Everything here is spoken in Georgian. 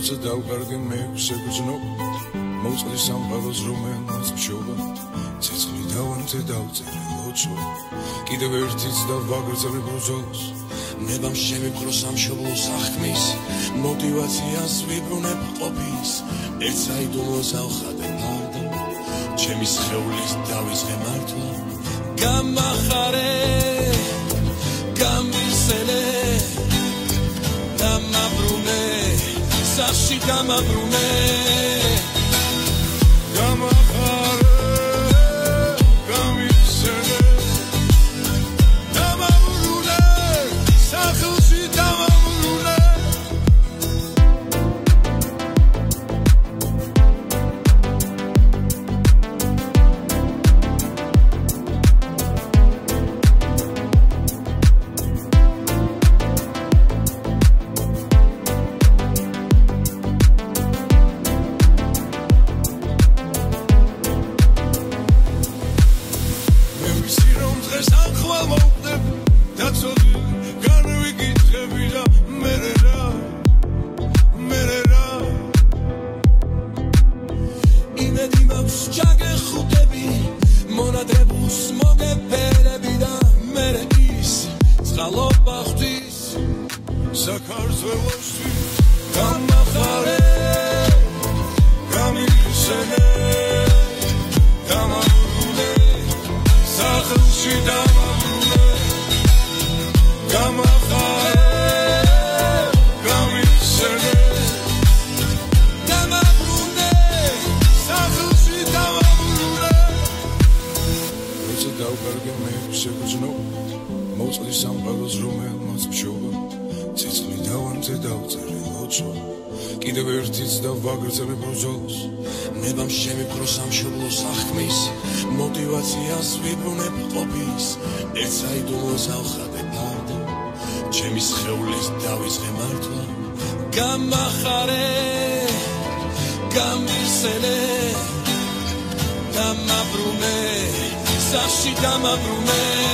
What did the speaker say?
როცა დავკარგე მე შეგრძნო მოწყდი სამყაროს რომელმაც მშობა ცეცხლი დავანთე დავწერე ლოჩო კიდევ ერთიც დავაგრძელე ბრძოლს ნებამ შემიფხრო სამშობლო სახქმის მოტივაციას ვიბრუნებ ყოფის ერთ საიდუმლოს ავხადე ფარდა ჩემი სხეულის დავიწყე მართვა გამახარე გამისელე დამაბრუნე სახში დამაბრუნე გამახარე გამისელე დამაბრუნე სახში დამაბრუნე კიდევ ერთიც დავაგრძელე ბრძოლს ნებამ შემიფხრო სამშობლო სახქმის მოტივაციას ვიბრუნებ ყოფის ერთ საიდუმლოს ავხადე ფარდა ჩემი სხეულის დავიწყე მართვა გამახარე გამისელე დამაბრუნე სახში დამაბრუნე